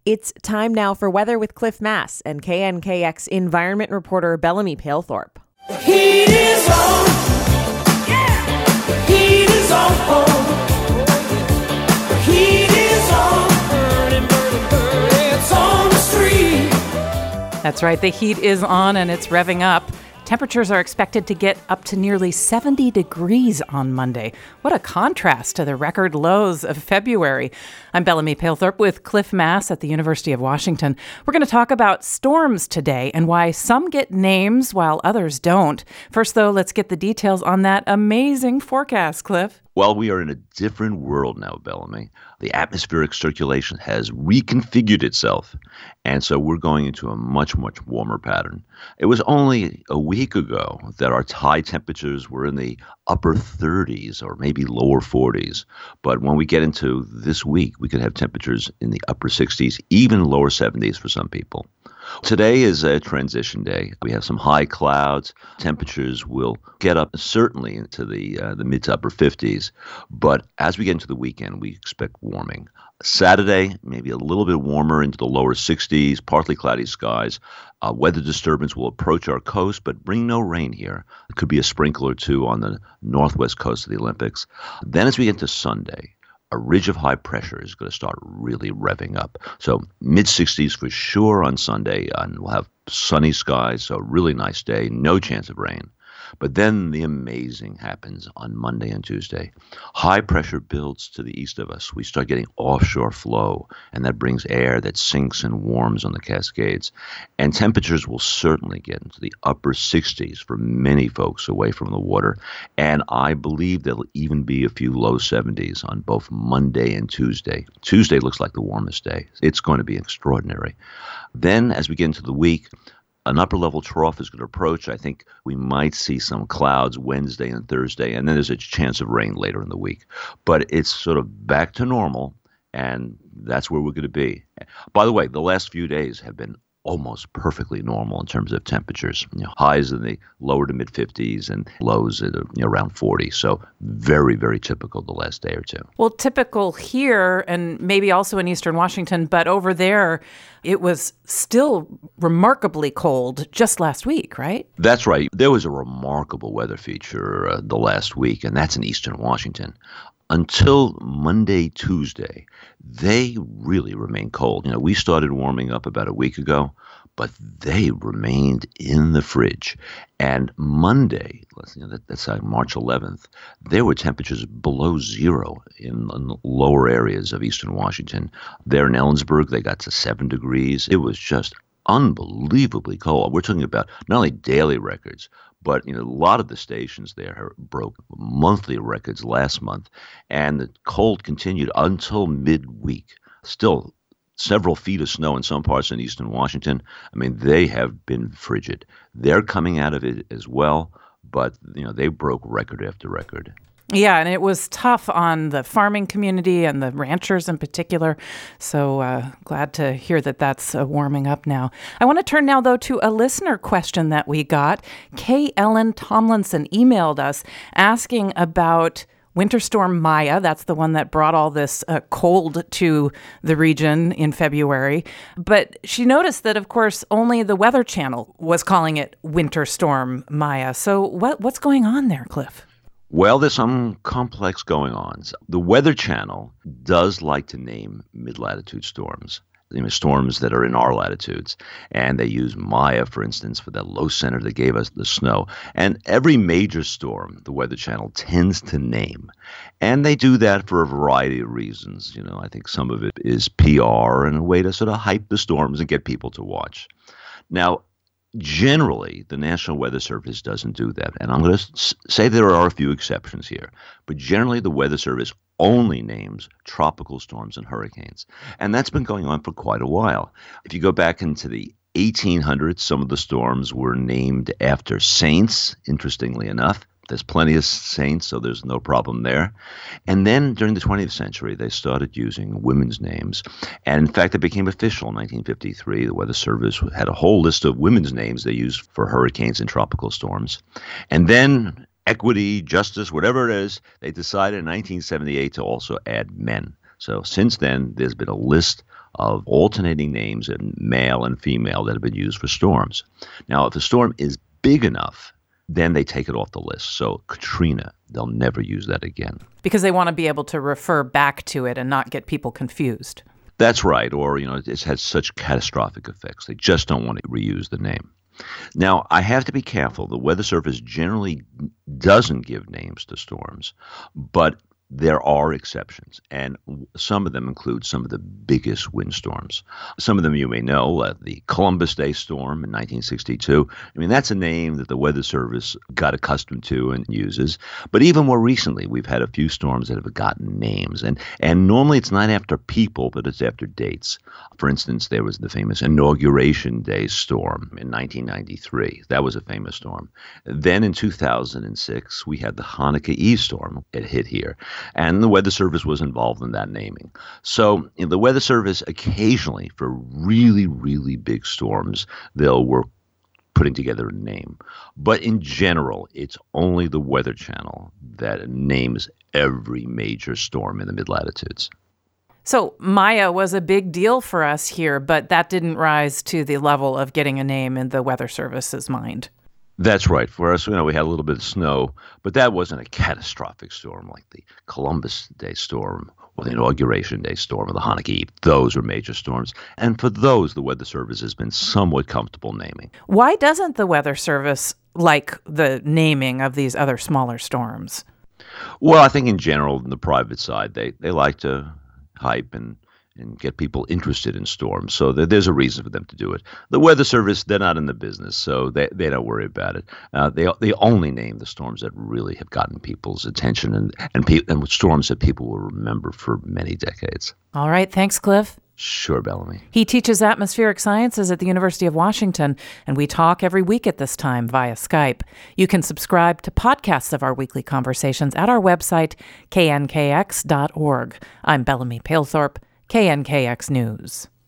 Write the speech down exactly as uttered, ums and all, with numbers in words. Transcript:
It's time now for weather with Cliff Mass and K N K X environment reporter Bellamy Palethorpe. The heat is on. Yeah. The heat is on. The heat is on. Burning, burning, burning. It's on the street. That's right. The heat is on and it's revving up. Temperatures are expected to get up to nearly seventy degrees on Monday. What a contrast to the record lows of February. I'm Bellamy Palethorpe with Cliff Mass at the University of Washington. We're going to talk about storms today and why some get names while others don't. First, though, let's get the details on that amazing forecast, Cliff. Well, we are in a different world now, Bellamy. The atmospheric circulation has reconfigured itself, and so we're going into a much, much warmer pattern. It was only a week ago that our high temperatures were in the upper thirties or maybe lower forties, but when we get into this week, we could have temperatures in the upper sixties, even lower seventies for some people. Today is a transition day. We have some high clouds. Temperatures will get up certainly into the uh, the mid to upper fifties. But as we get into the weekend, we expect warming. Saturday, maybe a little bit warmer into the lower sixties, partly cloudy skies. Uh, weather disturbance will approach our coast, but bring no rain here. It could be a sprinkle or two on the northwest coast of the Olympics. Then as we get to Sunday, a ridge of high pressure is going to start really revving up. So mid-sixties for sure on Sunday, and we'll have sunny skies, so really nice day, no chance of rain. But then the amazing happens on Monday and Tuesday. High pressure builds to the east of us. We start getting offshore flow, and that brings air that sinks and warms on the Cascades. And temperatures will certainly get into the upper sixties for many folks away from the water. And I believe there'll even be a few low seventies on both Monday and Tuesday. Tuesday looks like the warmest day. It's going to be extraordinary. Then as we get into the week, an upper-level trough is going to approach. I think we might see some clouds Wednesday and Thursday, and then there's a chance of rain later in the week. But it's sort of back to normal, and that's where we're going to be. By the way, the last few days have been almost perfectly normal in terms of temperatures. You know, highs in the lower to mid-fifties and lows at you know, around forty. So very, very typical the last day or two. Well, typical here and maybe also in eastern Washington, but over there it was still remarkably cold just last week, right? That's right. There was a remarkable weather feature uh, the last week, and that's in eastern Washington. Until Monday, Tuesday, they really remained cold. You know, we started warming up about a week ago, but they remained in the fridge. And Monday, let's, you know, that, that's like March eleventh, there were temperatures below zero in, in the lower areas of eastern Washington. There in Ellensburg, they got to seven degrees. It was just unbelievably cold. We're talking about not only daily records, but you know, a lot of the stations there broke monthly records last month, and the cold continued until midweek. Still several feet of snow in some parts in eastern Washington. I mean, they have been frigid. They're coming out of it as well, but you know, they broke record after record. Yeah, and it was tough on the farming community and the ranchers in particular. So uh, glad to hear that that's uh, warming up now. I want to turn now, though, to a listener question that we got. Kay Ellen Tomlinson emailed us asking about Winter Storm Maya. That's the one that brought all this uh, cold to the region in February. But she noticed that, of course, only the Weather Channel was calling it Winter Storm Maya. So what what's going on there, Cliff? Well, there's some complex going on. The Weather Channel does like to name mid-latitude storms, you know, storms that are in our latitudes. And they use Maya, for instance, for that low center that gave us the snow. And every major storm, the Weather Channel tends to name. And they do that for a variety of reasons. You know, I think some of it is P R and a way to sort of hype the storms and get people to watch. Now, generally, the National Weather Service doesn't do that. And I'm going to say there are a few exceptions here. But generally, the Weather Service only names tropical storms and hurricanes. And that's been going on for quite a while. If you go back into the eighteen hundreds, some of the storms were named after saints, interestingly enough. There's plenty of saints, so there's no problem there. And then during the twentieth century, they started using women's names. And in fact, it became official in nineteen fifty-three. The Weather Service had a whole list of women's names they used for hurricanes and tropical storms. And then equity, justice, whatever it is, they decided in nineteen seventy-eight to also add men. So since then, there's been a list of alternating names in male and female that have been used for storms. Now, if a storm is big enough, then they take it off the list. So Katrina, they'll never use that again. Because they want to be able to refer back to it and not get people confused. That's right. Or, you know, it's had such catastrophic effects. They just don't want to reuse the name. Now, I have to be careful. The Weather Service generally doesn't give names to storms, but there are exceptions, and some of them include some of the biggest windstorms. Some of them you may know, uh, the Columbus Day storm in nineteen sixty-two. I mean, that's a name that the Weather Service got accustomed to and uses. But even more recently, we've had a few storms that have gotten names, and, and normally it's not after people, but it's after dates. For instance, there was the famous Inauguration Day storm in nineteen ninety-three. That was a famous storm. Then in two thousand six, we had the Hanukkah Eve storm. It hit here. And the Weather Service was involved in that naming. So you know, the Weather Service occasionally, for really, really big storms, they'll work putting together a name. But in general, it's only the Weather Channel that names every major storm in the mid-latitudes. So Maya was a big deal for us here, but that didn't rise to the level of getting a name in the Weather Service's mind. That's right. For us, you know, we had a little bit of snow, but that wasn't a catastrophic storm like the Columbus Day storm or the Inauguration Day storm or the Hanukkah Eve. Those are major storms. And for those, the Weather Service has been somewhat comfortable naming. Why doesn't the Weather Service like the naming of these other smaller storms? Well, I think in general, on the private side, they, they like to hype and and get people interested in storms. So there, there's a reason for them to do it. The Weather Service, they're not in the business, so they, they don't worry about it. Uh, they they only name the storms that really have gotten people's attention and, and, pe- and storms that people will remember for many decades. All right. Thanks, Cliff. Sure, Bellamy. He teaches atmospheric sciences at the University of Washington, and we talk every week at this time via Skype. You can subscribe to podcasts of our weekly conversations at our website, K N K X dot org. I'm Bellamy Palethorpe, K N K X News.